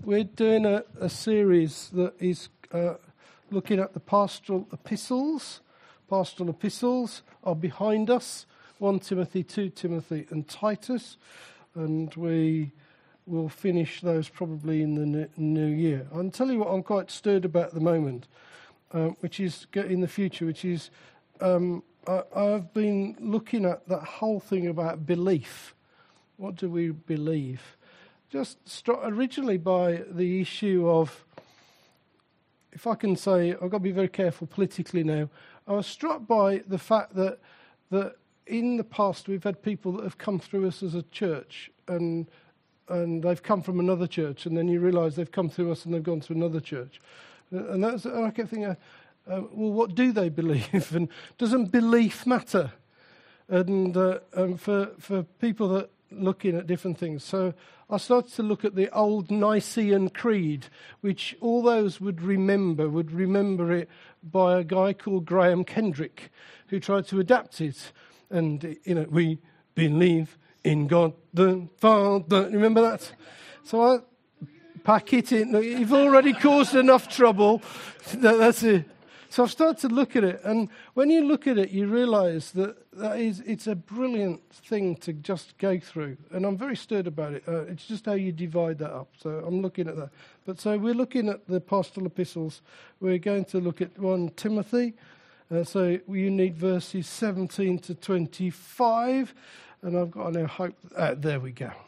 We're doing a series that is looking at the pastoral epistles. Pastoral epistles are behind us, 1 Timothy, 2 Timothy and Titus, and we will finish those probably in the new year. I'll tell you what I'm quite stirred about at the moment, which is in the future, which is I've been looking at that whole thing about belief. What do we believe? Just originally by the issue of, if I can say, I've got to be very careful politically now. I was struck by the fact that in the past we've had people that have come through us as a church, and they've come from another church, and then you realise they've come through us and they've gone to another church, and I kept thinking, well, what do they believe, and doesn't belief matter? And for people that looking at different things. So I started to look at the old Nicene Creed, which all those would remember it by a guy called Graham Kendrick, who tried to adapt it. And, we believe in God the Father. Remember that? So I pack it in. You've already caused enough trouble. That's it. So I've started to look at it, and when you look at it, you realise it's a brilliant thing to just go through, and I'm very stirred about it. It's just how you divide that up, so I'm looking at that. But so we're looking at the pastoral epistles. We're going to look at 1 Timothy, so you need verses 17 to 25, and I've got no hope. There we go.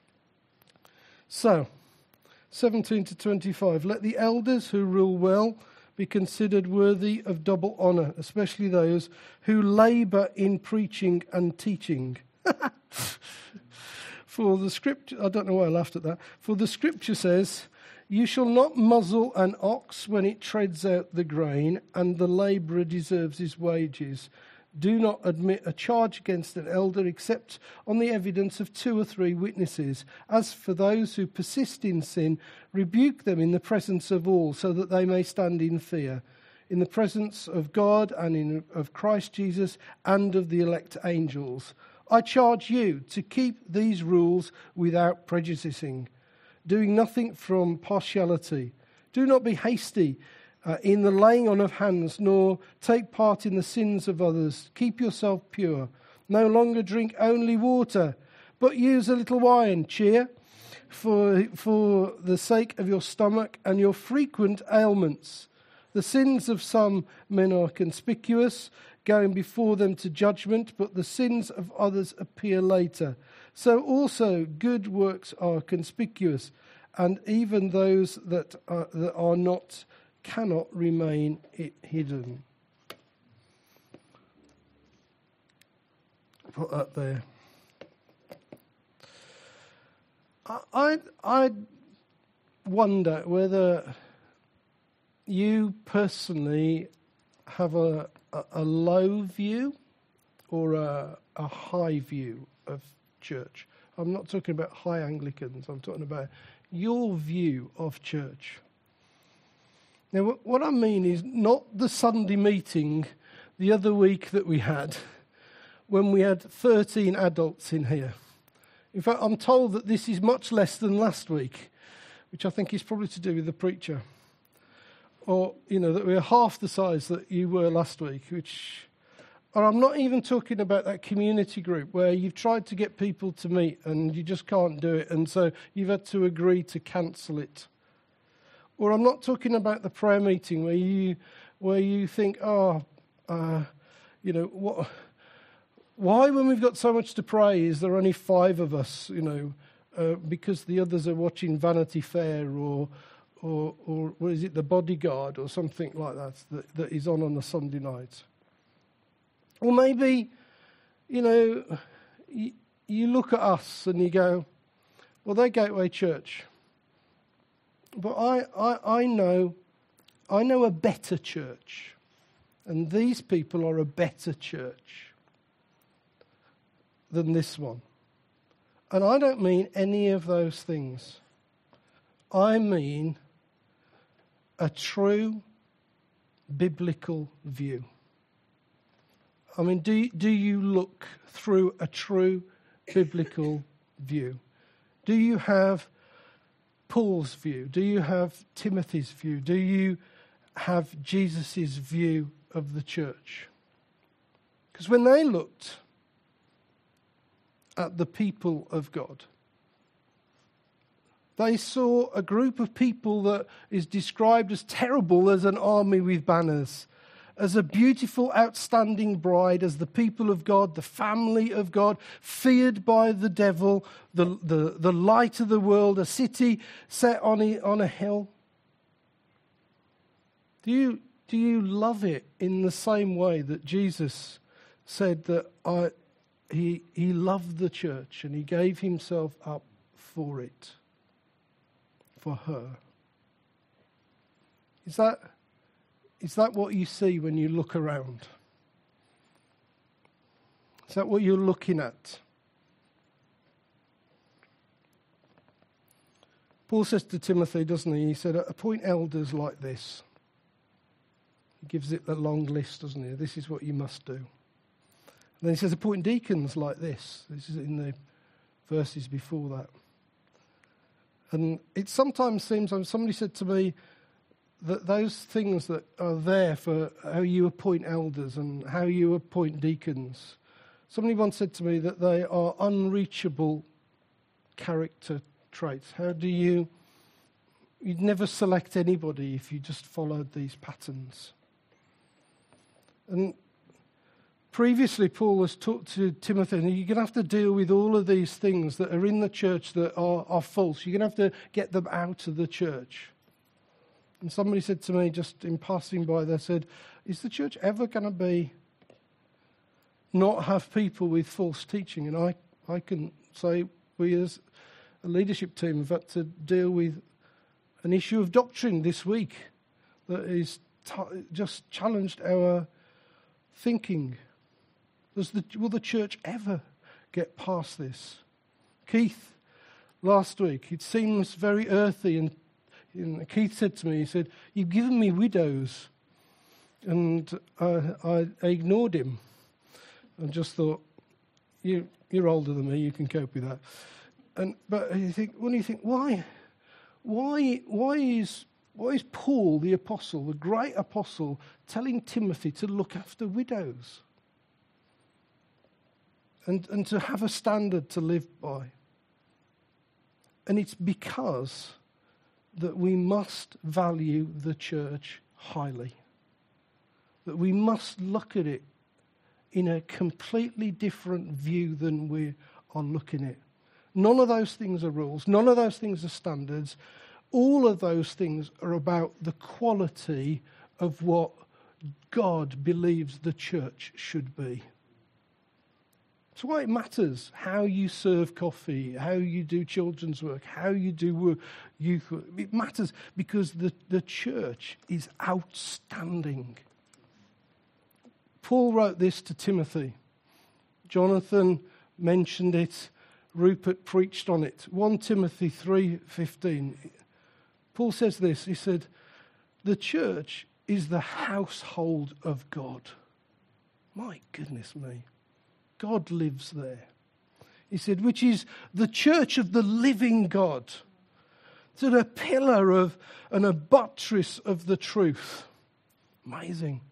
So, 17 to 25, let the elders who rule well be considered worthy of double honour, especially those who labour in preaching and teaching. For the scripture, I don't know why I laughed at that. For the scripture says, you shall not muzzle an ox when it treads out the grain, and the labourer deserves his wages. Do not admit a charge against an elder except on the evidence of 2 or 3 witnesses. As for those who persist in sin, rebuke them in the presence of all, so that they may stand in fear, in the presence of God and of Christ Jesus and of the elect angels. I charge you to keep these rules without prejudicing, doing nothing from partiality. Do not be hasty in the laying on of hands, nor take part in the sins of others. Keep yourself pure. No longer drink only water, but use a little wine, cheer, for the sake of your stomach and your frequent ailments. The sins of some men are conspicuous, going before them to judgment, but the sins of others appear later. So also good works are conspicuous, and even those that are not cannot remain hidden. Put that there. I wonder whether you personally have a low view or a high view of church. I'm not talking about high Anglicans. I'm talking about your view of church. Now, what I mean is not the Sunday meeting the other week that we had, when we had 13 adults in here. In fact, I'm told that this is much less than last week, which I think is probably to do with the preacher. Or, that we're half the size that you were last week, or I'm not even talking about that community group where you've tried to get people to meet and you just can't do it, and so you've had to agree to cancel it. Or I'm not talking about the prayer meeting where you think, why when we've got so much to pray is there only 5 of us, because the others are watching Vanity Fair or what is it, The Bodyguard or something like that is on a Sunday night. Or maybe, you look at us and you go, well, they're Gateway Church. But I know a better church, and these people are a better church than this one. And I don't mean any of those things. I mean a true biblical view. I mean, do you look through a true biblical view? Do you have Paul's view? Do you have Timothy's view? Do you have Jesus' view of the church? Because when they looked at the people of God, they saw a group of people that is described as terrible as an army with banners, as a beautiful, outstanding bride, as the people of God, the family of God, feared by the devil, the light of the world, a city set on a hill. Do you love it in the same way that Jesus said that he loved the church and he gave himself up for it, for her? Is that what you see when you look around? Is that what you're looking at? Paul says to Timothy, doesn't he? He said, appoint elders like this. He gives it a long list, doesn't he? This is what you must do. And then he says, appoint deacons like this. This is in the verses before that. And it sometimes seems, somebody said to me, that those things that are there for how you appoint elders and how you appoint deacons, somebody once said to me that they are unreachable character traits. You'd never select anybody if you just followed these patterns. And previously Paul has talked to Timothy, and you're going to have to deal with all of these things that are in the church that are false. You're going to have to get them out of the church. And somebody said to me just in passing by, they said, is the church ever going to not have people with false teaching? And I can say we as a leadership team have had to deal with an issue of doctrine this week that is just challenged our thinking. Will the church ever get past this? Keith, last week, it seems very earthy, and Keith said to me, he said, you've given me widows. And I ignored him and just thought, you're older than me, you can cope with that. But you think, why is Paul the apostle, the great apostle, telling Timothy to look after widows and to have a standard to live by? And it's because that we must value the church highly, that we must look at it in a completely different view than we are looking at it. None of those things are rules. None of those things are standards. All of those things are about the quality of what God believes the church should be. That's why it matters how you serve coffee, how you do children's work, how you do youth work. It matters because the church is outstanding. Paul wrote this to Timothy. Jonathan mentioned it. Rupert preached on it. 1 Timothy 3:15. Paul says this. He said, the church is the household of God. My goodness me. God lives there. He said, which is the church of the living God. It's a pillar of and a buttress of the truth. Amazing.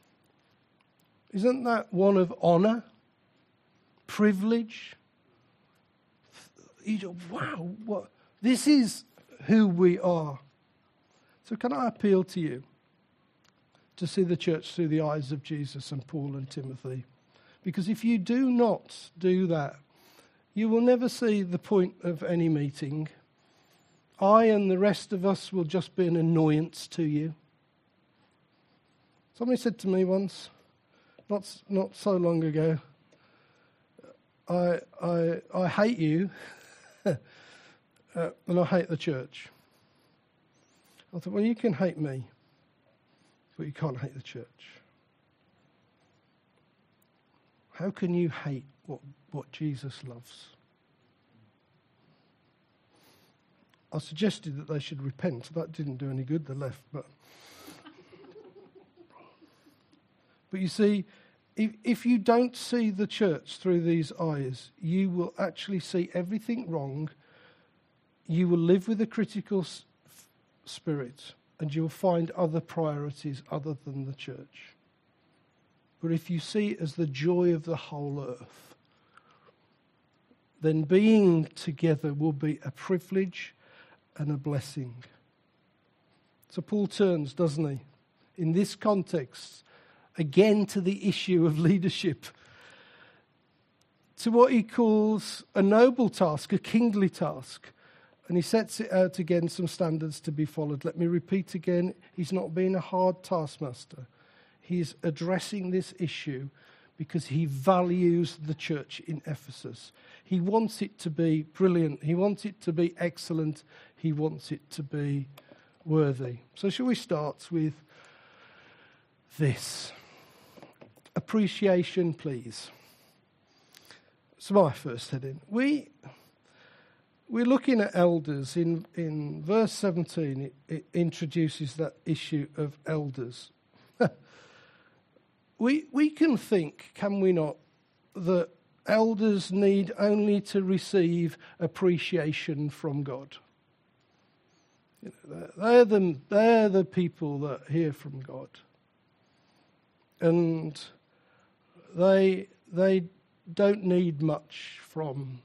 Isn't that one of honor? Privilege? Wow, what? This is who we are. So can I appeal to you to see the church through the eyes of Jesus and Paul and Timothy? Because if you do not do that, you will never see the point of any meeting. I and the rest of us will just be an annoyance to you. Somebody said to me once, not so long ago, I hate you and I hate the church. I thought, well, you can hate me, but you can't hate the church. How can you hate what Jesus loves? I suggested that they should repent. That didn't do any good. They left. But you see, if you don't see the church through these eyes, you will actually see everything wrong. you will live with a critical spirit, and you will find other priorities other than the church. But if you see it as the joy of the whole earth, then being together will be a privilege and a blessing. So Paul turns, doesn't he, in this context, again to the issue of leadership, to what he calls a noble task, a kingly task. And he sets it out again, some standards to be followed. Let me repeat again, he's not being a hard taskmaster. He's addressing this issue because he values the church in Ephesus. He wants it to be brilliant. He wants it to be excellent. He wants it to be worthy. So shall we start with this? Appreciation, please. It's my first heading. We're looking at elders. In verse 17, it introduces that issue of elders. We can think, can we not, that elders need only to receive appreciation from God. You know, they're the people that hear from God. And they don't need much from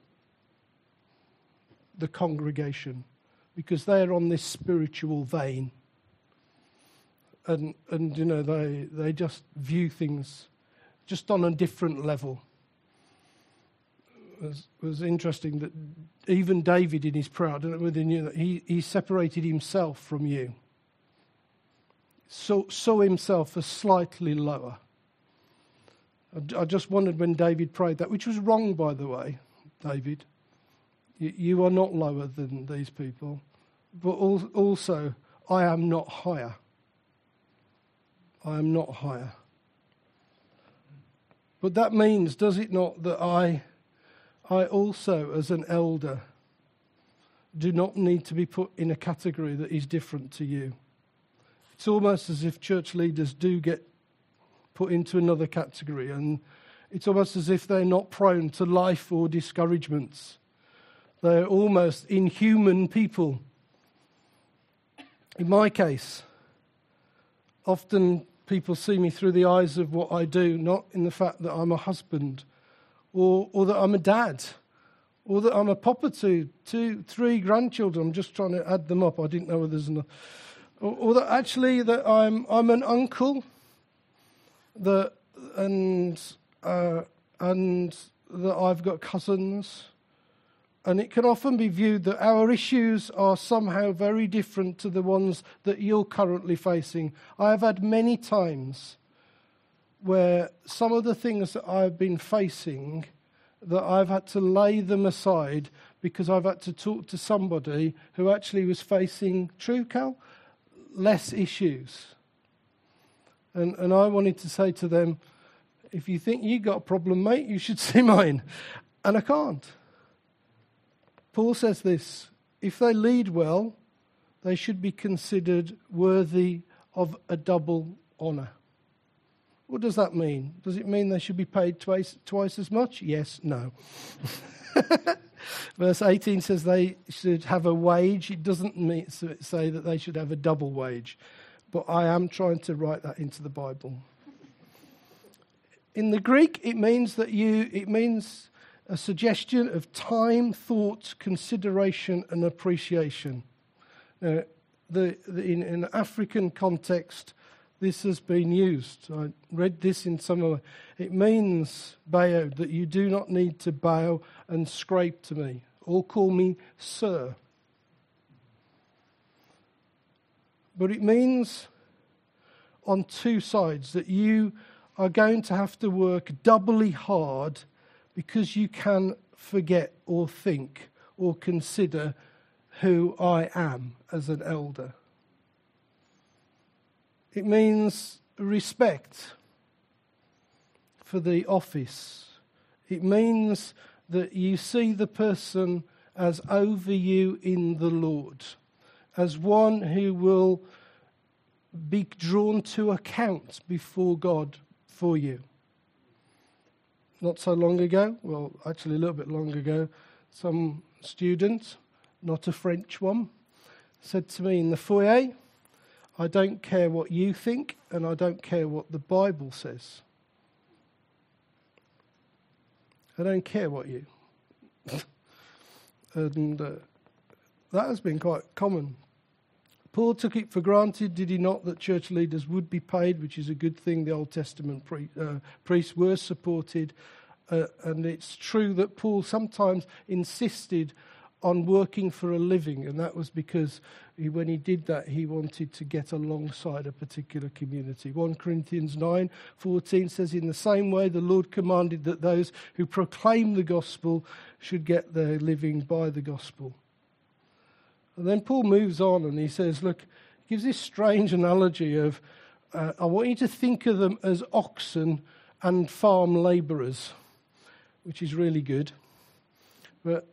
the congregation because they're on this spiritual vein. And you know, they just view things just on a different level. It was interesting that even David in his prayer, I don't know whether you knew that, he separated himself from you. Saw himself as slightly lower. I just wondered when David prayed that, which was wrong, by the way, David. You are not lower than these people. But also, I am not higher. I am not higher. But that means, does it not, that I also, as an elder, do not need to be put in a category that is different to you. It's almost as if church leaders do get put into another category, and it's almost as if they're not prone to life or discouragements. They're almost inhuman people. In my case, often people see me through the eyes of what I do, not in the fact that I'm a husband or that I'm a dad or that I'm a papa to 3 grandchildren. I'm just trying to add them up. I didn't know whether there's enough. Or that actually that I'm an uncle and that I've got cousins. And it can often be viewed that our issues are somehow very different to the ones that you're currently facing. I have had many times where some of the things that I've been facing, that I've had to lay them aside because I've had to talk to somebody who actually was facing, true, Cal, less issues. And I wanted to say to them, if you think you got a problem, mate, you should see mine. And I can't. Paul says this, if they lead well, they should be considered worthy of a double honour. What does that mean? Does it mean they should be paid twice as much? Yes, no. Verse 18 says they should have a wage. It doesn't say that they should have a double wage. But I am trying to write that into the Bible. In the Greek, it means a suggestion of time, thought, consideration, and appreciation. In an African context, this has been used. I read this in some of it means, bow, that you do not need to bow and scrape to me, or call me sir. But it means on two sides that you are going to have to work doubly hard because you can forget or think or consider who I am as an elder. It means respect for the office. It means that you see the person as over you in the Lord, as one who will be drawn to account before God for you. Not so long ago, well, actually a little bit long ago, some student not a French one, said to me in the foyer, I don't care what you think, and I don't care what the Bible says. I don't care what you. And that has been quite common. Paul took it for granted, did he not, that church leaders would be paid, which is a good thing. The Old Testament priests were supported. And it's true that Paul sometimes insisted on working for a living, and that was because when he did that, he wanted to get alongside a particular community. 1 Corinthians 9:14 says, in the same way the Lord commanded that those who proclaim the gospel should get their living by the gospel. And then Paul moves on and he says, look, he gives this strange analogy of, I want you to think of them as oxen and farm labourers, which is really good. But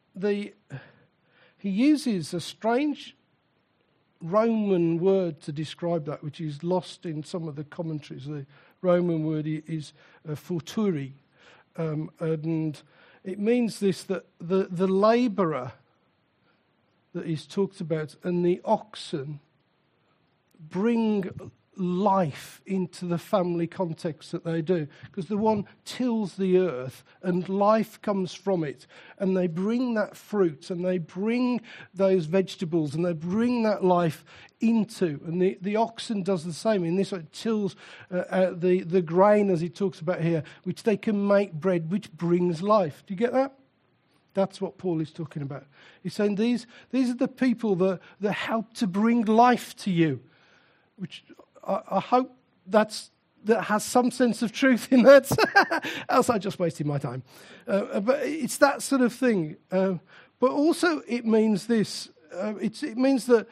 he uses a strange Roman word to describe that, which is lost in some of the commentaries. The Roman word is futuri, and it means this, that the labourer that is talked about and the oxen bring life into the family context that they do, because the one tills the earth and life comes from it, and they bring that fruit and they bring those vegetables and they bring that life into, and the oxen does the same. In this way, it tills the grain, as he talks about here, which they can make bread, which brings life. Do you get that? That's what Paul is talking about. He's saying these are the people that help to bring life to you, which I hope that has some sense of truth in that. Else I just wasted my time. But it's that sort of thing. But also it means this. It means that,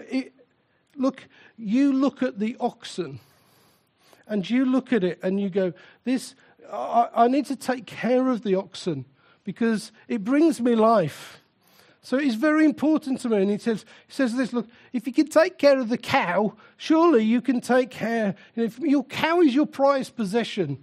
you look at the oxen and you look at it and you go, I need to take care of the oxen because it brings me life. So it's very important to me. And he says this, look, if you can take care of the cow, surely you can take care, if your cow is your prized possession,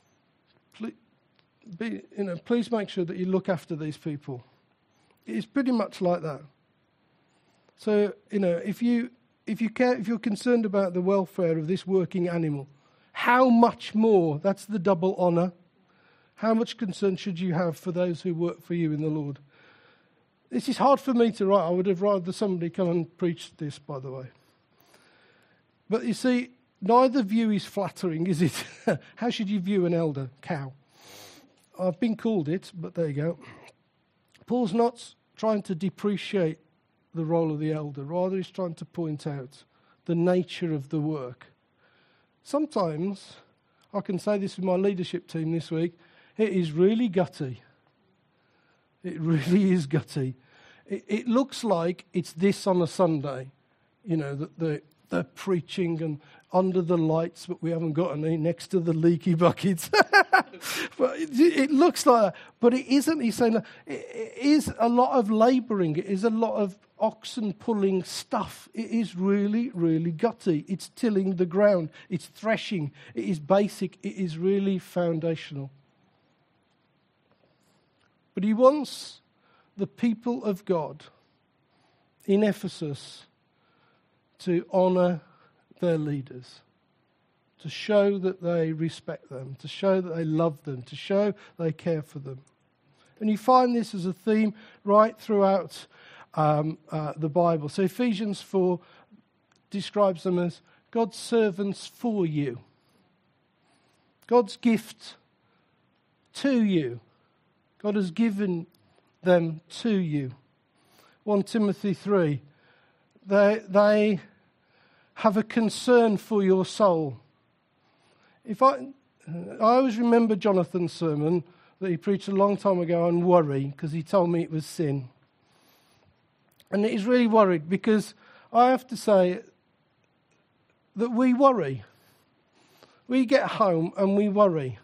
please make sure that you look after these people. It's pretty much like that. So, if you're concerned about the welfare of this working animal, how much more, that's the double honour, how much concern should you have for those who work for you in the Lord? This is hard for me to write. I would have rather somebody come and preach this, by the way. But you see, neither view is flattering, is it? How should you view an elder cow? I've been called it, but there you go. Paul's not trying to depreciate the role of the elder. Rather, he's trying to point out the nature of the work. Sometimes, I can say this with my leadership team this week, it is really gutty. It really is gutty. It looks like it's this on a Sunday, that they're preaching and under the lights, but we haven't got any next to the leaky buckets. But it looks like that. But it isn't. He's saying it is a lot of labouring. It is a lot of oxen pulling stuff. It is really, really gutty. It's tilling the ground. It's threshing. It is basic. It is really foundational. But he wants the people of God in Ephesus to honour their leaders, to show that they respect them, to show that they love them, to show they care for them. And you find this as a theme right throughout the Bible. So Ephesians 4 describes them as God's servants for you, God's gift to you. God has given them to you. 1 Timothy 3, they have a concern for your soul. I always remember Jonathan's sermon that he preached a long time ago on worry, because he told me it was sin. And he's really worried, because I have to say that we worry. We get home and we worry.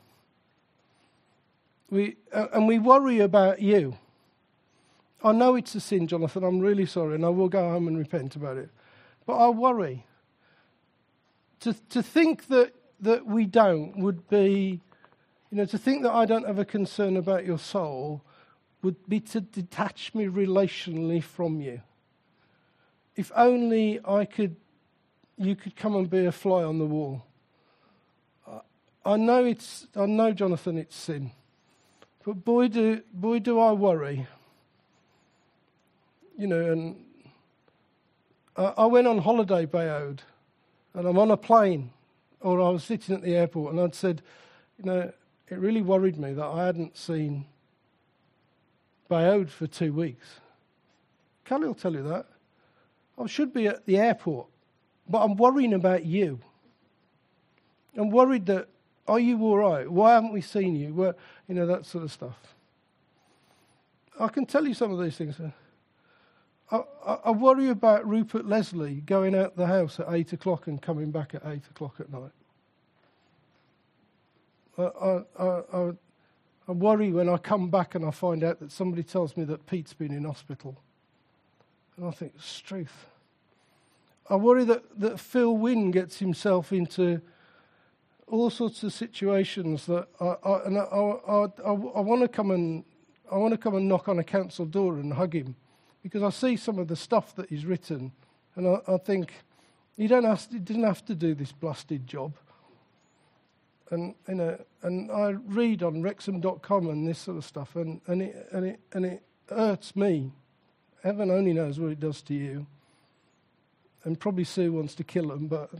We worry about you. I know it's a sin, Jonathan. I'm really sorry, and I will go home and repent about it. But I worry. To think that we don't would be, to think that I don't have a concern about your soul would be to detach me relationally from you. If only you could come and be a fly on the wall. I know, Jonathan, it's sin. But boy, do I worry. And I went on holiday, Bayode, and I'm on a plane, or I was sitting at the airport, and I'd said, it really worried me that I hadn't seen Bayode for 2 weeks. Callie will tell you that. I should be at the airport, but I'm worrying about you. I'm worried that, are you all right? Why haven't we seen you? That sort of stuff. I can tell you some of these things. I worry about Rupert Leslie going out the house at 8 o'clock and coming back at 8 o'clock at night. I worry when I come back and I find out that somebody tells me that Pete's been in hospital. And I think, it's truth. I worry that Phil Wynne gets himself into all sorts of situations that I want to come and knock on a council door and hug him, because I see some of the stuff that he's written, and I think he didn't have to do this blasted job. And I read on Wrexham.com and this sort of stuff, and it hurts me. Heaven only knows what it does to you. And probably Sue wants to kill him, but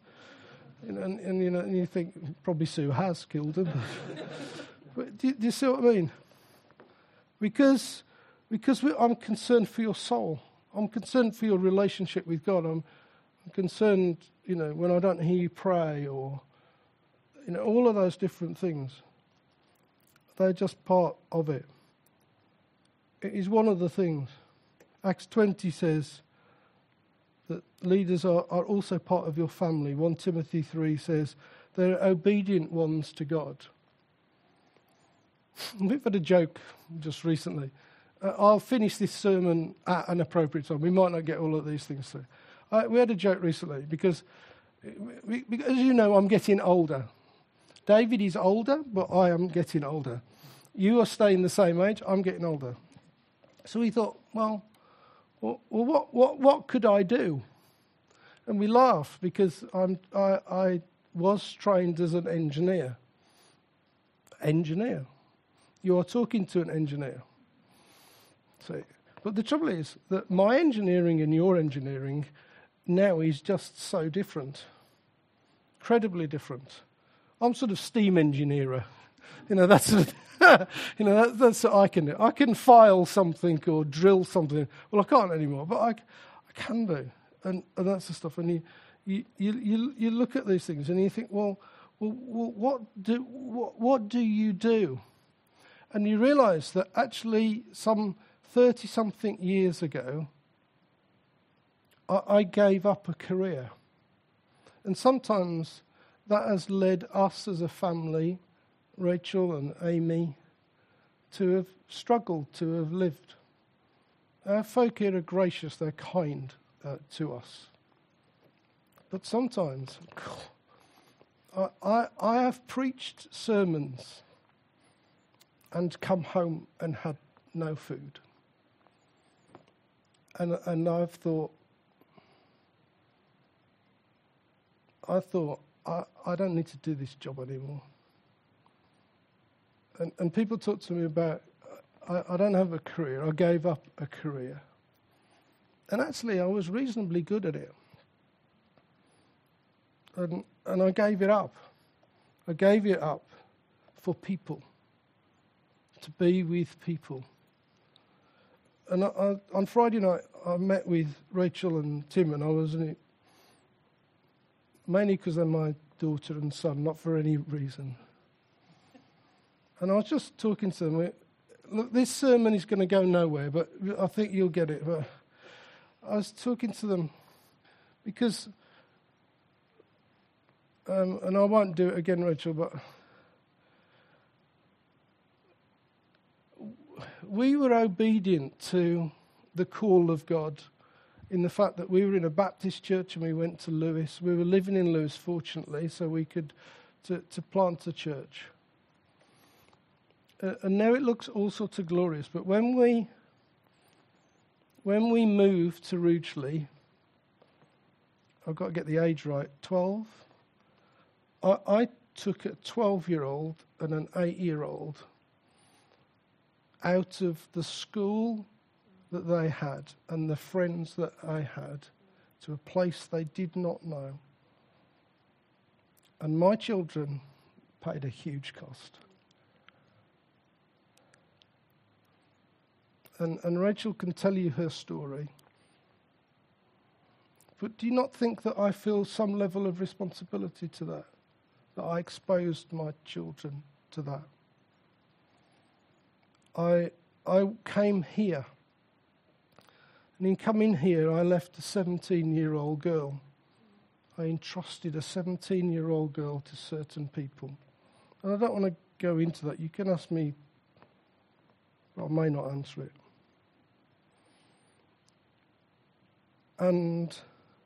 and you think probably Sue has killed him. But do you see what I mean? Because I'm concerned for your soul. I'm concerned for your relationship with God. I'm concerned, when I don't hear you pray, or all of those different things. They're just part of it. It is one of the things. Acts 20 says that leaders are also part of your family. 1 Timothy 3 says they're obedient ones to God. We've had a joke just recently. I'll finish this sermon at an appropriate time. We might not get all of these things through. We had a joke recently because as you know, I'm getting older. David is older, but I am getting older. You are staying the same age. I'm getting older. So we thought, well, what could I do? And we laughed because I was trained as an engineer. Engineer. You are talking to an engineer. So, but the trouble is that my engineering and your engineering now is just so different. Incredibly different. I'm sort of steam engineer. That's sort of that's what I can do. I can file something or drill something. Well, I can't anymore, but I can do, and that's the stuff. And you look at these things and you think, well, what do you do? And you realise that actually some 30-something years ago, I gave up a career, and sometimes that has led us as a family, Rachel and Amy, to have struggled, to have lived. Our folk here are gracious, they're kind to us. But sometimes, I have preached sermons and come home and had no food. And I've thought, I don't need to do this job anymore. And people talk to me about, I don't have a career. I gave up a career. And actually, I was reasonably good at it. And I gave it up. I gave it up for people, to be with people. And on Friday night, I met with Rachel and Tim, and I was in it mainly because they're my daughter and son, not for any reason. And I was just talking to them. Look, this sermon is going to go nowhere, but I think you'll get it. But I was talking to them because, and I won't do it again, Rachel, but we were obedient to the call of God in the fact that we were in a Baptist church and we went to Lewis. We were living in Lewis, fortunately, so we could to plant a church. And now it looks all sorts of glorious. But when we moved to Rugeley, I've got to get the age right, 12. I took a 12-year-old and an 8-year-old out of the school that they had and the friends that I had to a place they did not know. And my children paid a huge cost. And Rachel can tell you her story. But do you not think that I feel some level of responsibility to that? That I exposed my children to that? I came here. And in coming here, I left a 17-year-old girl. I entrusted a 17-year-old girl to certain people. And I don't want to go into that. You can ask me, but I may not answer it. And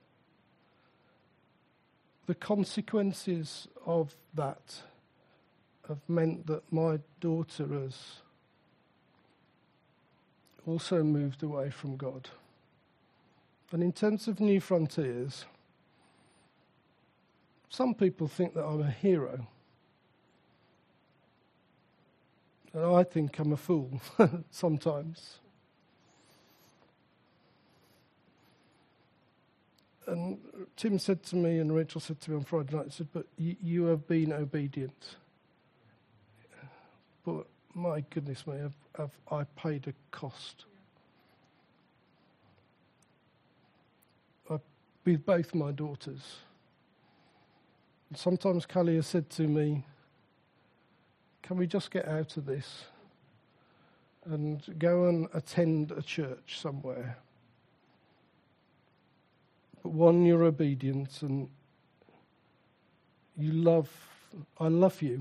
the consequences of that have meant that my daughter has also moved away from God. And in terms of New Frontiers, some people think that I'm a hero. And I think I'm a fool sometimes. And Tim said to me, and Rachel said to me on Friday night, said, but you have been obedient. But my goodness me, I paid a cost. With both my daughters. And sometimes Callie has said to me, can we just get out of this and go and attend a church somewhere? But one, you're obedient, and I love you.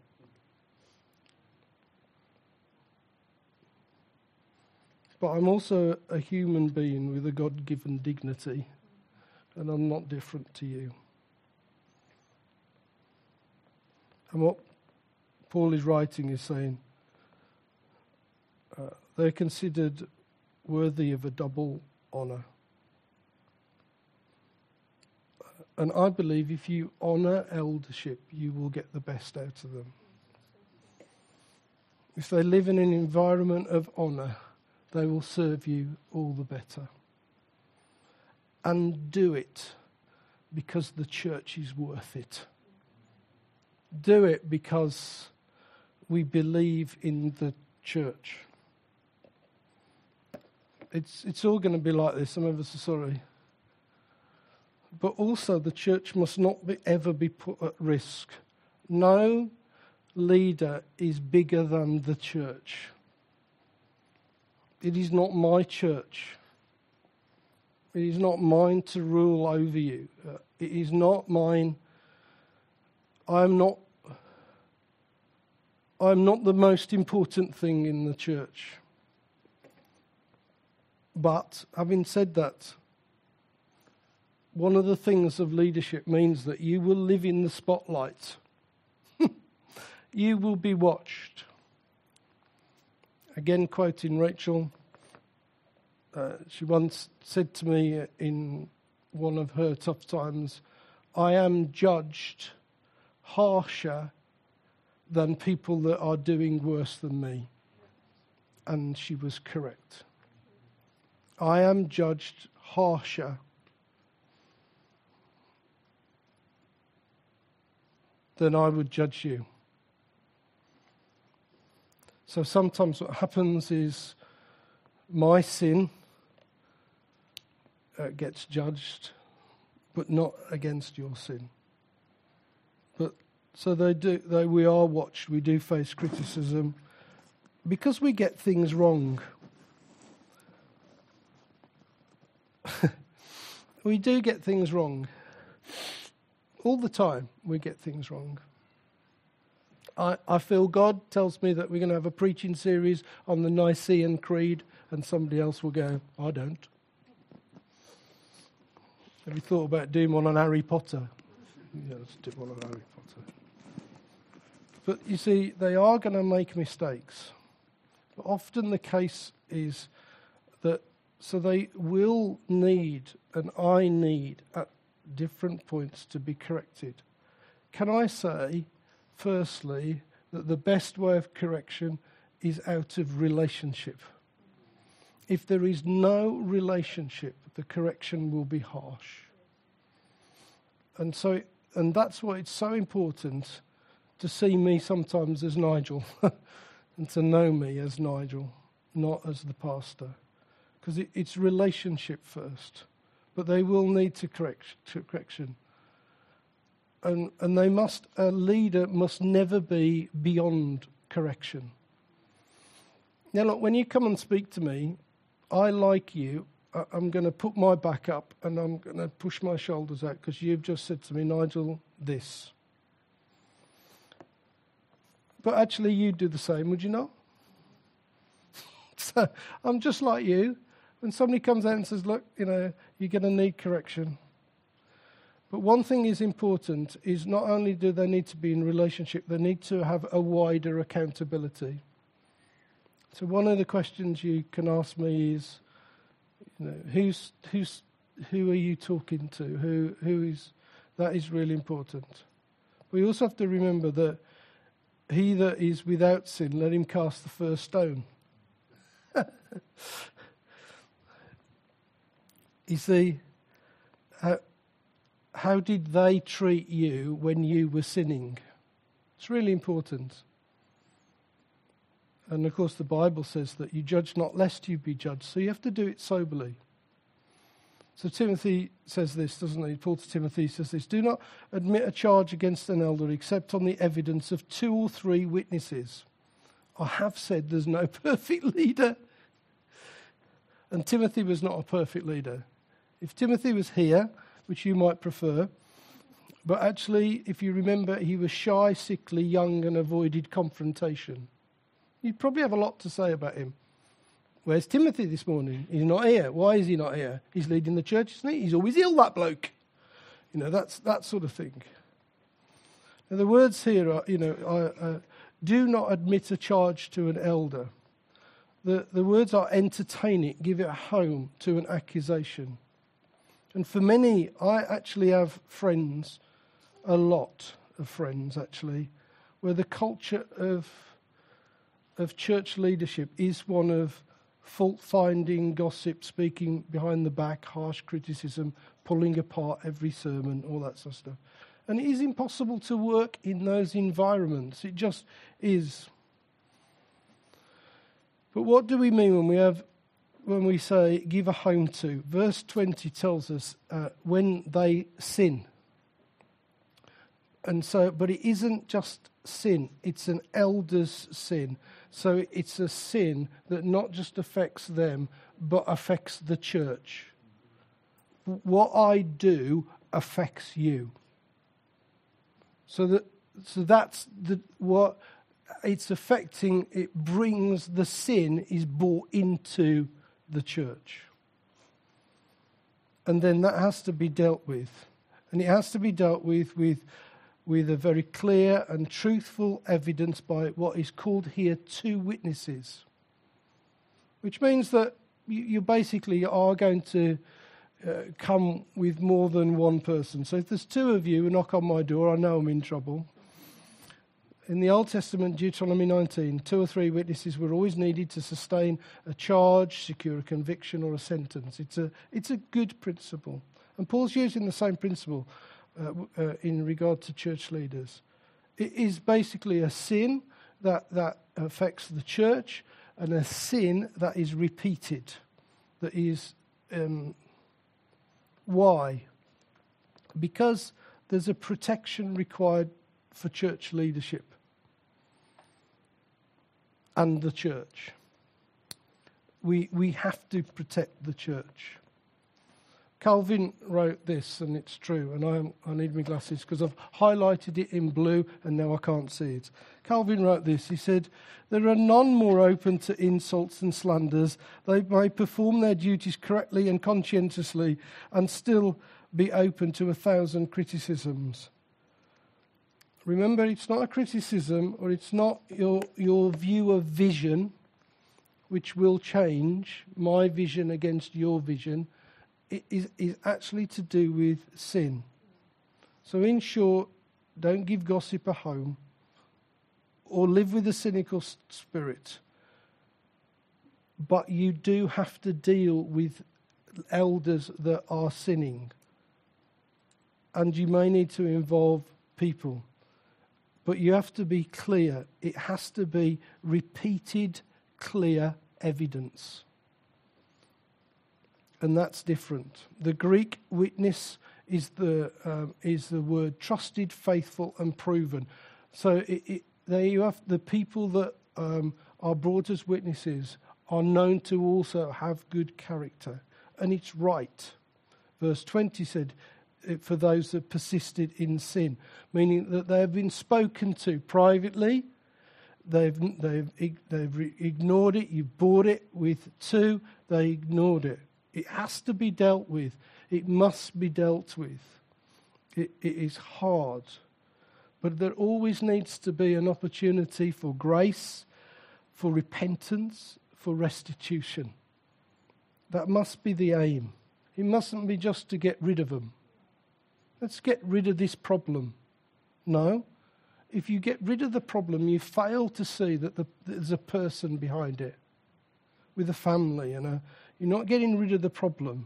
But I'm also a human being with a God-given dignity, and I'm not different to you. And what Paul is writing is saying, they're considered worthy of a double honour. And I believe if you honour eldership, you will get the best out of them. If they live in an environment of honour, they will serve you all the better. And do it because the church is worth it. Do it because we believe in the church. It's all going to be like this. Some of us are sorry. But also the church must not ever be put at risk. No leader is bigger than the church. It is not my church. It is not mine to rule over you. It is not mine. I'm not the most important thing in the church. But having said that, one of the things of leadership means that you will live in the spotlight. You will be watched. Again, quoting Rachel, she once said to me in one of her tough times, I am judged harsher than people that are doing worse than me. And she was correct. I am judged harsher than I would judge you. So sometimes what happens is my sin gets judged, but not against your sin. But so we are watched. We do face criticism because we get things wrong. We do get things wrong. All the time we get things wrong. I feel God tells me that we're going to have a preaching series on the Nicene Creed, and somebody else will go, I don't. Have you thought about doing one on Harry Potter? Yeah, let's do one on Harry Potter. But you see, they are going to make mistakes. But often the case is that, so they will need, and I need, at different points to be corrected. Can I say, firstly, that the best way of correction is out of relationship? If there is no relationship, the correction will be harsh. And that's why it's so important to see me sometimes as Nigel and to know me as Nigel, not as the pastor. Because it's relationship first. But they will need to correction. And a leader must never be beyond correction. Now look, when you come and speak to me, I like you. I'm going to put my back up and I'm going to push my shoulders out because you've just said to me, Nigel, this. But actually you do the same, would you not? So I'm just like you. When somebody comes out and says, look, you're going to need correction. But one thing is important is not only do they need to be in relationship, they need to have a wider accountability. So one of the questions you can ask me is, who are you talking to? That is really important. We also have to remember that he that is without sin, let him cast the first stone. You see, how did they treat you when you were sinning? It's really important. And of course the Bible says that you judge not lest you be judged. So you have to do it soberly. So Timothy says this, doesn't he? Paul to Timothy says this, do not admit a charge against an elder except on the evidence of 2 or 3 witnesses. I have said there's no perfect leader. And Timothy was not a perfect leader. If Timothy was here, which you might prefer, but actually, if you remember, he was shy, sickly, young, and avoided confrontation. You'd probably have a lot to say about him. Where's Timothy this morning? He's not here. Why is he not here? He's leading the church, isn't he? He's always ill, that bloke. That's that sort of thing. Now, the words here are, do not admit a charge to an elder. The words are entertain it, give it a home to an accusation. And for many, I actually have friends, a lot of friends actually, where the culture of church leadership is one of fault-finding, gossip, speaking behind the back, harsh criticism, pulling apart every sermon, all that sort of stuff. And it is impossible to work in those environments. It just is. But what do we mean when we say give a home to? Verse 20 tells us when they sin. And so, but it isn't just sin, it's an elder's sin. So it's a sin that not just affects them, but affects the church. What I do affects you. So that's what it's affecting. It brings the sin is brought into the church, and then that has to be dealt with, and it has to be dealt with a very clear and truthful evidence by what is called here 2 witnesses, which means that you basically are going to come with more than one person. So if there's 2 of you who knock on my door, I know I'm in trouble. In the Old Testament, Deuteronomy 19, 2 or 3 witnesses were always needed to sustain a charge, secure a conviction or a sentence. It's a good principle. And Paul's using the same principle in regard to church leaders. It is basically a sin that affects the church and a sin that is repeated. That is, why? Because there's a protection required for church leadership and the church. We have to protect the church. Calvin wrote this, and it's true, and I need my glasses because I've highlighted it in blue and now I can't see it. Calvin wrote this, he said, there are none more open to insults and slanders. They may perform their duties correctly and conscientiously and still be open to 1,000 criticisms. Remember, it's not a criticism, or it's not your view of vision, which will change, my vision against your vision. It is actually to do with sin. So in short, don't give gossip a home or live with a cynical spirit. But you do have to deal with elders that are sinning. And you may need to involve people. But you have to be clear. It has to be repeated, clear evidence. And that's different. The Greek witness is the word trusted, faithful, and proven. So there you have the people that are brought as witnesses are known to also have good character. And it's right. Verse 20 said, for those that persisted in sin, meaning that they have been spoken to privately, they've ignored it, you bought it with 2, they ignored it. It has to be dealt with. It must be dealt with. It is hard. But there always needs to be an opportunity for grace, for repentance, for restitution. That must be the aim. It mustn't be just to get rid of them. Let's get rid of this problem. No. If you get rid of the problem, you fail to see that there's a person behind it with a family. You're not getting rid of the problem.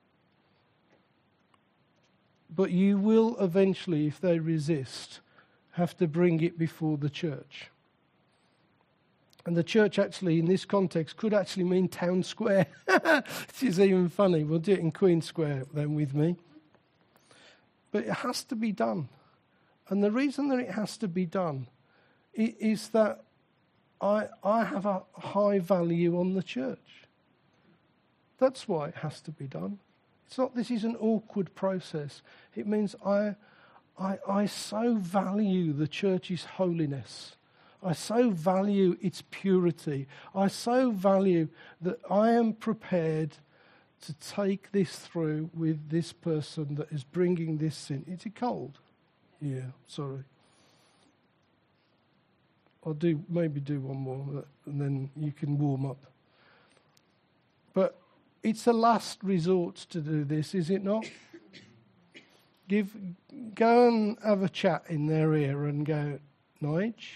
But you will eventually, if they resist, have to bring it before the church. And the church actually, in this context, could actually mean town square. Which is even funny. We'll do it in Queen Square then with me. But it has to be done. And the reason that it has to be done is that I have a high value on the church. That's why it has to be done. It's not this is an awkward process. It means I so value the church's holiness. I so value its purity. I so value that I am prepared to take this through with this person that is bringing this sin. Is it cold? Yeah, sorry. I'll maybe do one more, and then you can warm up. But it's a last resort to do this, is it not? Go and have a chat in their ear and go, Nige.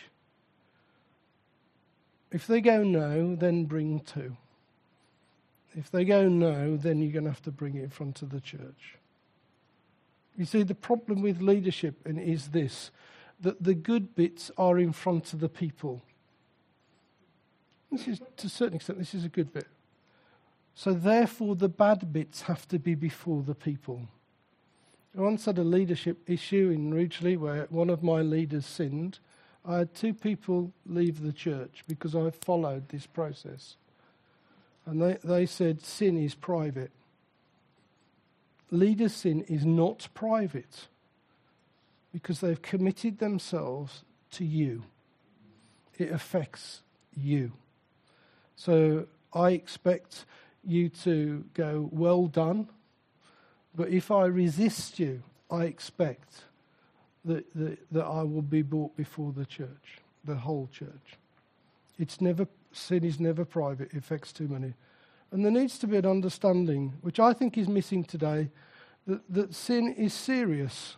If they go no, then bring 2. If they go no, then you're going to have to bring it in front of the church. You see, the problem with leadership is this, that the good bits are in front of the people. This is, to a certain extent, this is a good bit. So therefore, the bad bits have to be before the people. I once had a leadership issue in Ridgeley where one of my leaders sinned. I had 2 people leave the church because I followed this process. And they said sin is private. Leaders' sin is not private because they've committed themselves to you. It affects you. So I expect you to go, well done. But if I resist you, I expect that I will be brought before the church, the whole church. Sin is never private. It affects too many. And there needs to be an understanding, which I think is missing today, that sin is serious.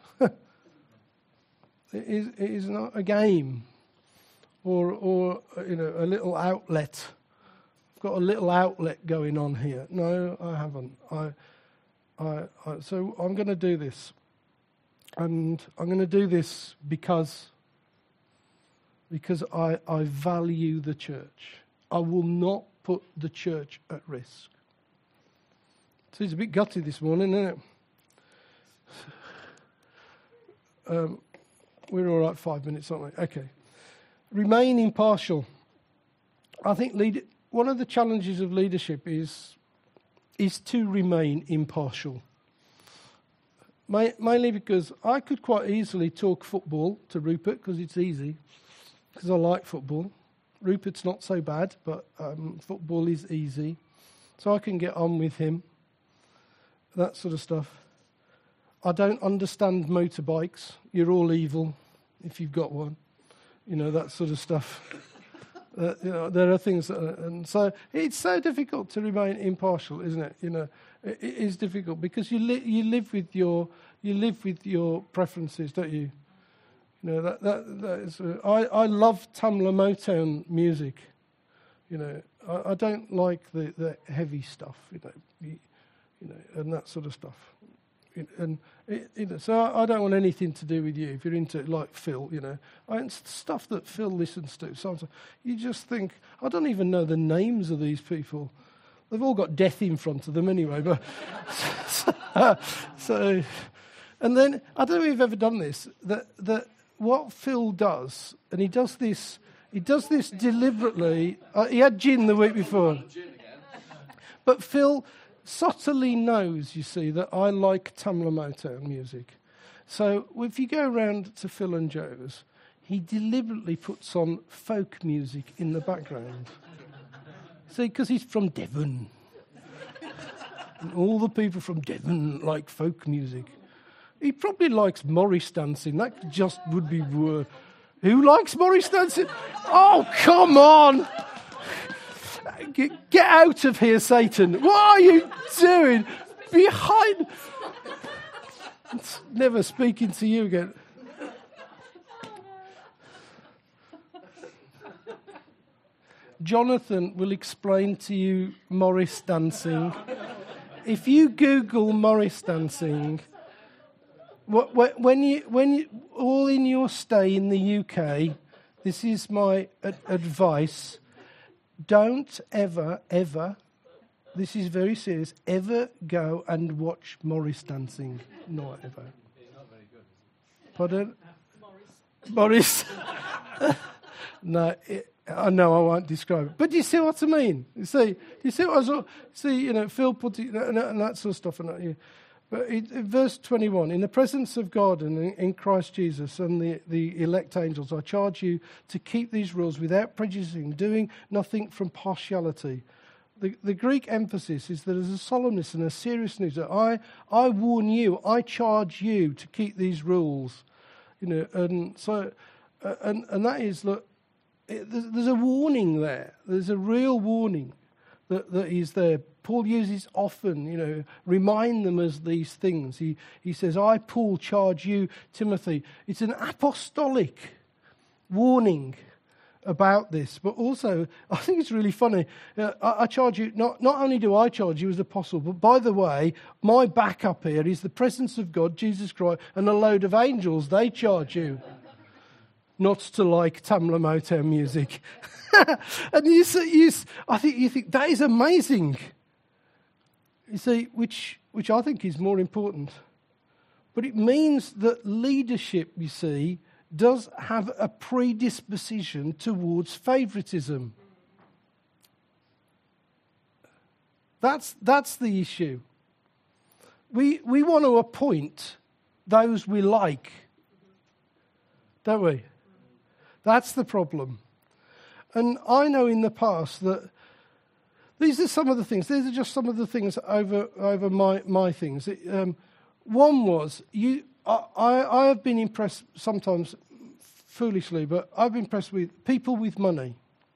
It is not a game or a little outlet. I've got a little outlet going on here. No, I haven't. So I'm going to do this. And I'm going to do this because I value the church. I will not put the church at risk. So it's a bit gutty this morning, isn't it? We're all right 5 minutes, aren't we? Okay. Remain impartial. I think one of the challenges of leadership is to remain impartial. Mainly because I could quite easily talk football to Rupert because it's easy, because I like football. Rupert's not so bad, but football is easy. So I can get on with him, that sort of stuff. I don't understand motorbikes. You're all evil. if you've got one. That sort of stuff. There are things, and so it's so difficult to remain impartial, isn't it? It is difficult because you live with your preferences, don't you? That is. I love Tamla Motown music. I don't like the heavy stuff. And that sort of stuff. So I don't want anything to do with you if you're into it, like Phil. It's stuff that Phil listens to. Sometimes you just think, I don't even know the names of these people. They've all got death in front of them anyway. But so, and then I don't know if you've ever done this. That what Phil does, and he does this deliberately. He had gin the week before, but Phil subtly knows, you see, that I like Tamla Motown music. So if you go around to Phil and Joe's, he deliberately puts on folk music in the background. See, because he's from Devon. And all the people from Devon like folk music. He probably likes Morris dancing. That just would be worse. Who likes Morris dancing? Oh, come on! Get out of here, Satan. What are you doing? Behind... Never speaking to you again. Jonathan will explain to you Morris dancing. If you Google Morris dancing, when you all in your stay in the UK, this is my advice. Don't ever, this is very serious, ever go and watch Morris dancing. Not ever. He's not very good, is he? Pardon? Morris. No, I know I won't describe it. But do you see what I mean? You see what I see, Phil put it, and that sort of stuff. And but in verse 21, in the presence of God and in Christ Jesus and the elect angels, I charge you to keep these rules without prejudicing, doing nothing from partiality. The Greek emphasis is that there's a solemnness and a seriousness that I warn you, I charge you to keep these rules. And so, and that is, look, there's a warning there. There's a real warning that is there. Paul uses often, remind them of these things. He says, I, Paul, charge you, Timothy. It's an apostolic warning about this, but also, I think it's really funny. I charge you, not only do I charge you as apostle, but by the way, my backup here is the presence of God, Jesus Christ, and a load of angels. They charge you not to like Tamla Motown music. And I think you think that is amazing. You see, which I think is more important. But it means that leadership, you see, does have a predisposition towards favoritism. That's the issue. We want to appoint those we like, don't we? That's the problem. And I know in the past that these are some of the things. These are just some of the things over my things. One was I have been impressed sometimes foolishly, but I've been impressed with people with money.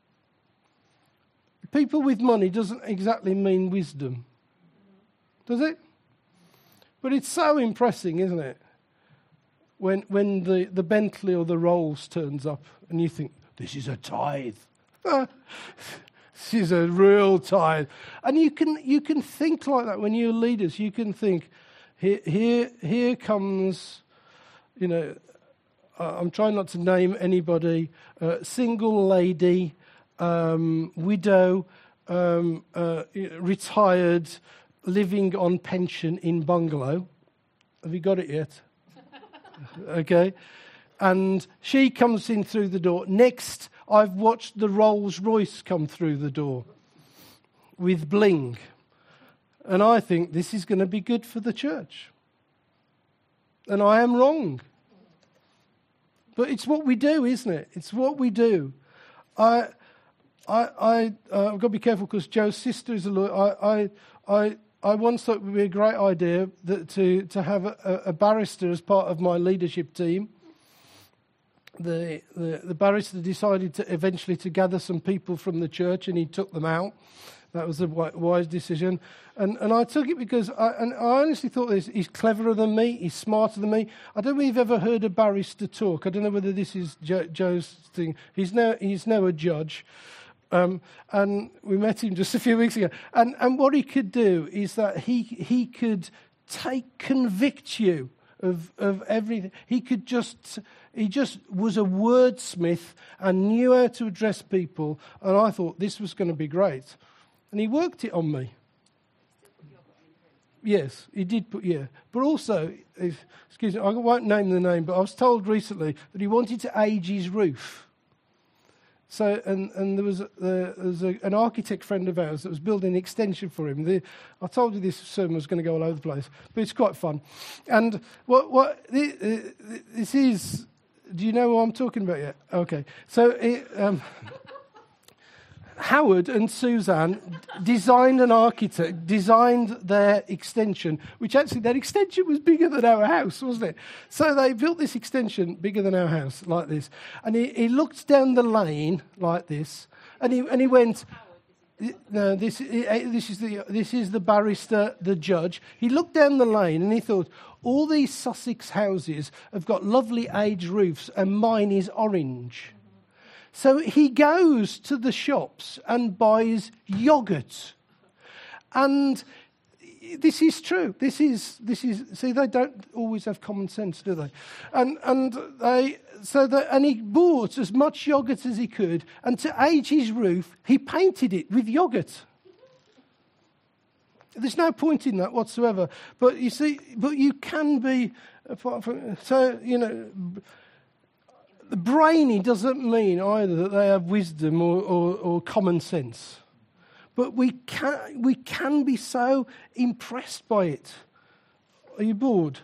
People with money doesn't exactly mean wisdom, does it? But it's so impressive, isn't it? When the Bentley or the Rolls turns up and you think, this is a tithe. This is a real tithe. And you can think like that when you're leaders. You can think, here comes, I'm trying not to name anybody, single lady, widow, retired, living on pension in bungalow. Have you got it yet? Okay. And she comes in through the door. Next, I've watched the Rolls Royce come through the door with bling. And I think this is going to be good for the church. And I am wrong. But it's what we do, isn't it? It's what we do. I've got to be careful because Joe's sister is a lawyer. I once thought it would be a great idea to have a barrister as part of my leadership team. the barrister decided to eventually to gather some people from the church, and he took them out. That was a wise decision. And I took it because I honestly thought this, he's cleverer than me, he's smarter than me. I don't know if you've ever heard a barrister talk. I don't know whether this is Joe's thing. He's now a judge. And we met him just a few weeks ago. And what he could do is that he could convict you of everything. He just was a wordsmith and knew how to address people. And I thought this was going to be great. And he worked it on me. Yes, he did But also, excuse me, I won't name the name, but I was told recently that he wanted to age his roof. So, and there was an architect friend of ours that was building an extension for him. I told you this sermon was going to go all over the place, but it's quite fun. And this is, do you know what I'm talking about yet? Okay. So, Howard and Suzanne designed their extension, which actually their extension was bigger than our house, wasn't it? So they built this extension bigger than our house, like this. And he looked down the lane like this, and he went, no, this is the barrister, the judge. He looked down the lane and he thought, all these Sussex houses have got lovely aged roofs, and mine is orange. So he goes to the shops and buys yogurt. And this is true. This is see, they don't always have common sense, do they? And he bought as much yogurt as he could, and to age his roof, he painted it with yogurt. There's no point in that whatsoever. But you see, you can be brainy doesn't mean either that they have wisdom or common sense. But we can be so impressed by it. Are you bored?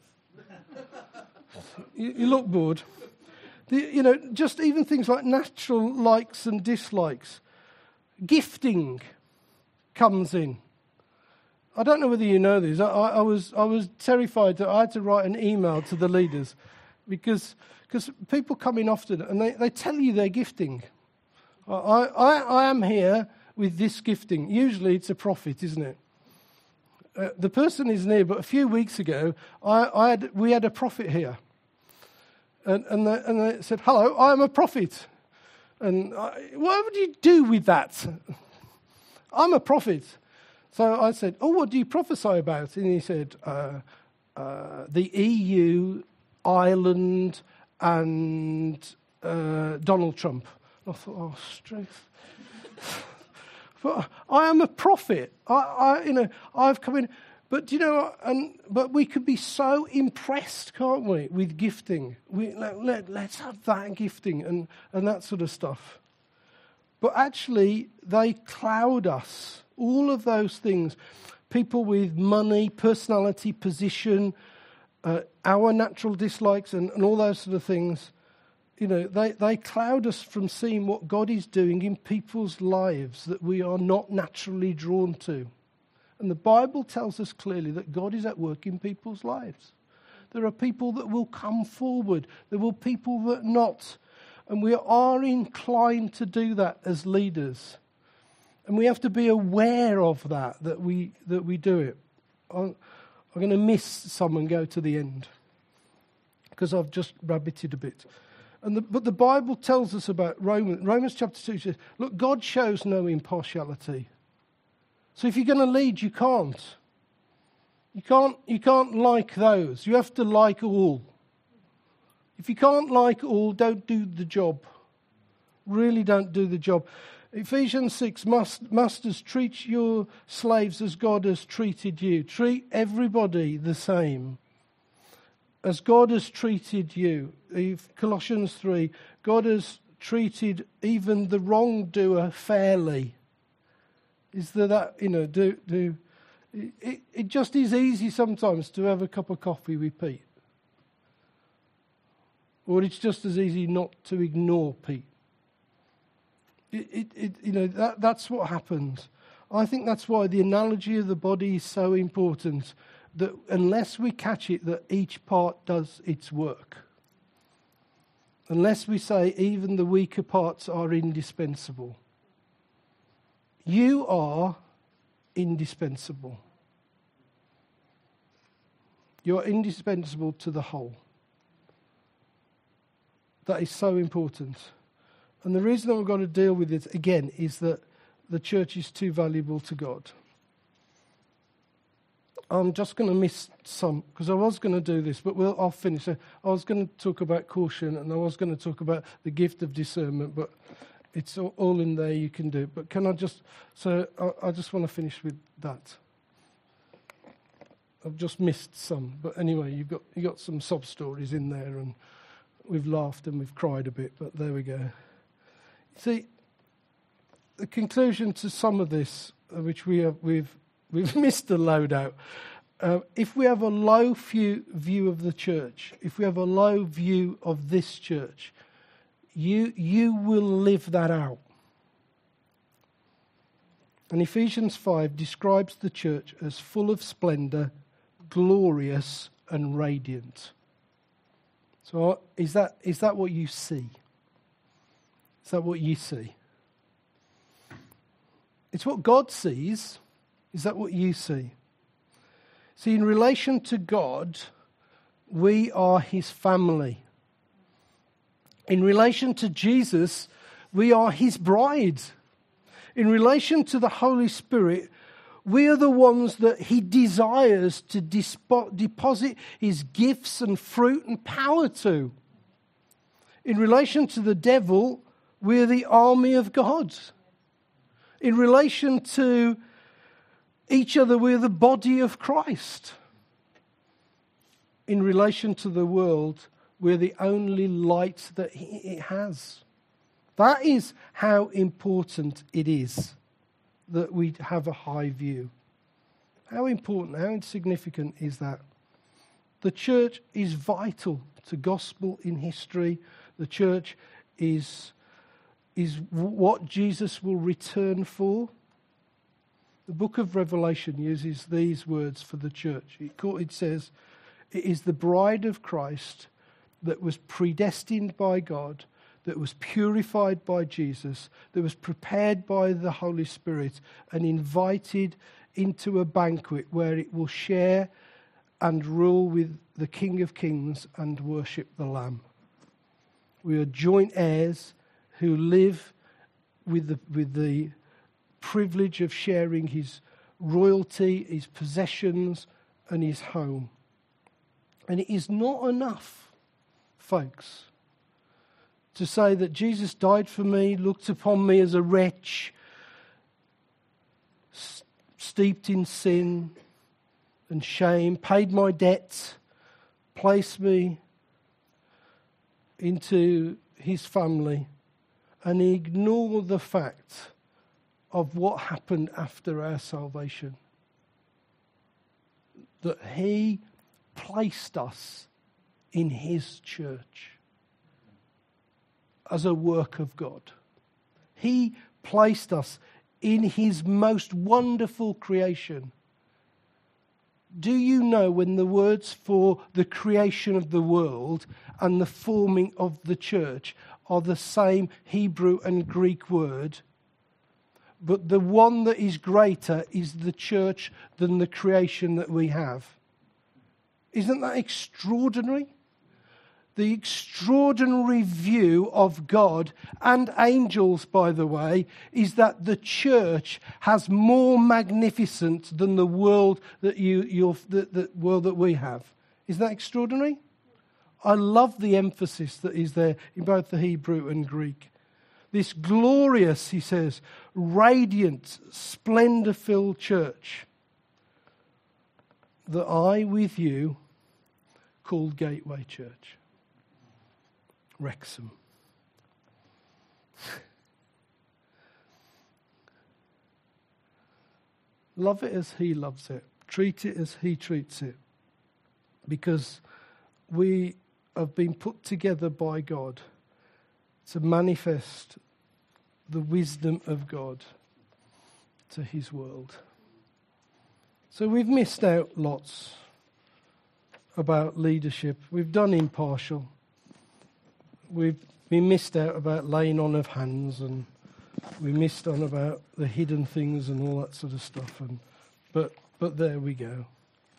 You look bored. Just even things like natural likes and dislikes. Gifting comes in. I don't know whether you know this. I was terrified that I had to write an email to the leaders because people come in often and they tell you their gifting. I am here with this gifting. Usually it's a prophet, isn't it? The person isn't here, but a few weeks ago we had a prophet here. And they said, hello, I am a prophet. And what would you do with that? I'm a prophet. So I said, oh, what do you prophesy about? And he said, the EU, Ireland, and Donald Trump. I thought, oh, strength. But I am a prophet. I've come in. But do you know? But we could be so impressed, can't we, with gifting? Let's have that gifting and that sort of stuff. But actually, they cloud us. All of those things. People with money, personality, position, our natural dislikes and all those sort of things, they cloud us from seeing what God is doing in people's lives that we are not naturally drawn to. And the Bible tells us clearly that God is at work in people's lives. There are people that will come forward. There will be people that not. And we are inclined to do that as leaders. And we have to be aware of that we do it. I'm going to miss some and go to the end because I've just rabbited a bit. But the Bible tells us about Romans chapter 2 says, look, God shows no impartiality. So if you're going to lead, you can't. You can't like those. You have to like all. If you can't like all, don't do the job. Really don't do the job. Ephesians 6, masters, treat your slaves as God has treated you. Treat everybody the same. As God has treated you. Colossians 3, God has treated even the wrongdoer fairly. Is there that, it just is easy sometimes to have a cup of coffee with Pete. Or it's just as easy not to ignore Pete. That's what happens. I think that's why the analogy of the body is so important. That unless we catch it, that each part does its work. unless we say even the weaker parts are indispensable. You are indispensable. You're indispensable to the whole. That is so important. And the reason that we've got to deal with it again is that the church is too valuable to God. I'm just going to miss some, because I was going to do this, but I'll finish. I was going to talk about caution, and I was going to talk about the gift of discernment, but it's all in there, you can do. But can I just, I just want to finish with that. I've just missed some, but anyway, you got some sob stories in there, and we've laughed and we've cried a bit, but there we go. See, the conclusion to some of this, which we've missed a load out. If we have a low view of the church, if we have a low view of this church, you will live that out. And Ephesians 5 describes the church as full of splendor, glorious and radiant. So is that what you see? Is that what you see? It's what God sees. Is that what you see? See, in relation to God, we are his family. In relation to Jesus, we are his bride. In relation to the Holy Spirit, we are the ones that he desires to deposit his gifts and fruit and power to. In relation to the devil, we're the army of God. In relation to each other, we're the body of Christ. In relation to the world, we're the only light that it has. That is how important it is that we have a high view. How important, how insignificant is that? The church is vital to gospel in history. The church is what Jesus will return for. The book of Revelation uses these words for the church. It says, it is the bride of Christ that was predestined by God, that was purified by Jesus, that was prepared by the Holy Spirit and invited into a banquet where it will share and rule with the King of Kings and worship the Lamb. We are joint heirs who live with the privilege of sharing his royalty, his possessions, and his home. And it is not enough, folks, to say that Jesus died for me, looked upon me as a wretch, steeped in sin and shame, paid my debt, placed me into his family, and ignore the fact of what happened after our salvation. That he placed us in his church as a work of God. He placed us in his most wonderful creation. Do you know when the words for the creation of the world and the forming of the church are the same Hebrew and Greek word? But the one that is greater is the church than the creation that we have. Isn't that extraordinary? The extraordinary view of God and angels, by the way, is that the church has more magnificent than the world the world that we have. Isn't that extraordinary? I love the emphasis that is there in both the Hebrew and Greek. This glorious, he says, radiant, splendor-filled church that I with you called Gateway Church. Wrexham. Love it as he loves it. Treat it as he treats it. Because we have been put together by God to manifest the wisdom of God to his world. So we've missed out lots about leadership. We've done impartial. we missed out about laying on of hands, and we missed on about the hidden things and all that sort of stuff. But there we go.